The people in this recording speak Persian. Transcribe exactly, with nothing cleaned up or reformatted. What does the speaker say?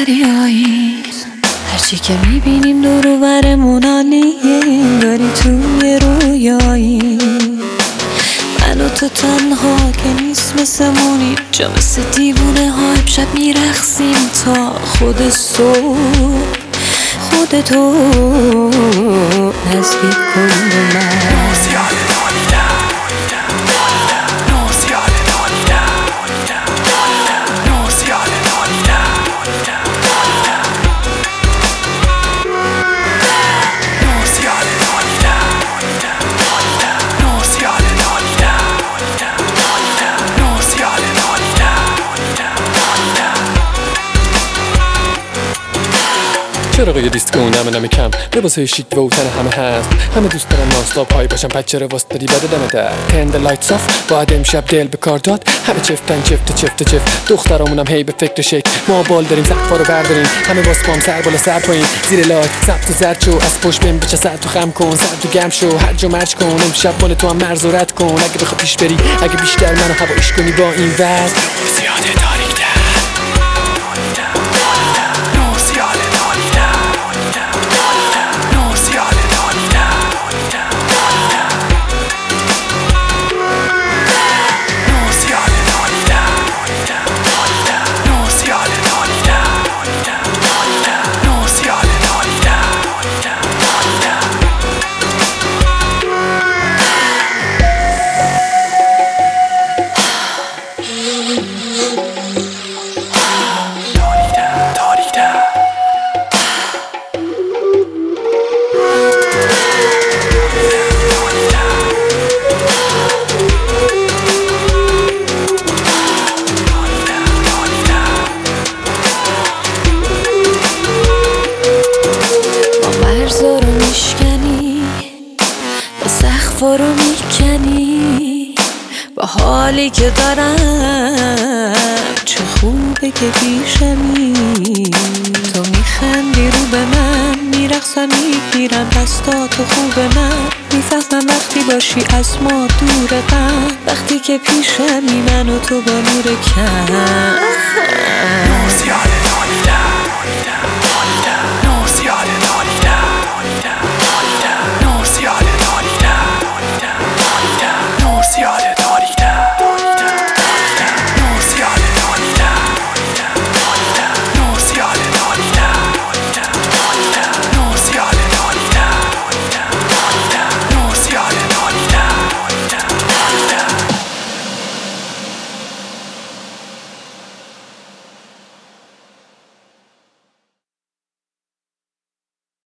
دریایی، هرچی که میبینیم دور و برمون عالیه، داری توی رویایی. من و تو تنها که نیست مثلمونی، جا مثل دیوونه ها امشب میرخصیم تا خود صبح. خودتو نزدیک کن به من. چراغ دیسکو نمه نمه کم، لباسای شیک و تن همه هست. همه دوست دارن نانستاپ های باشن، پس چرا واسطاری بده دمه در کندل لایتس آف. باید امشب دل به کار داد، همه چفتن چفت چفت چفت. دخترامونم هی به فکر شک، ما بال داریم سقفا رو برداریم. همه باز پام سر بالا سر پایین، زیر لایت سبت و زرد شو. از پشت بهم بچه سر تو خم کن، سر تو گرم شو، هرج و مرج کن. امشب مال تو هم مرز و رد کن. اگه بخوای پیش بری، اگه بیشتر منو هوایش کنی با این وضع. زیاده تاریک در سقفا رو میکنی با حالی که دارم. چه خوبه که پیشمی، تو میخندی رو به من، میرقصم میگیرم دستاتو خوب من. میفهمم وقتی باشی از ما دور غم، وقتی که پیشمی من و تو با نور کم.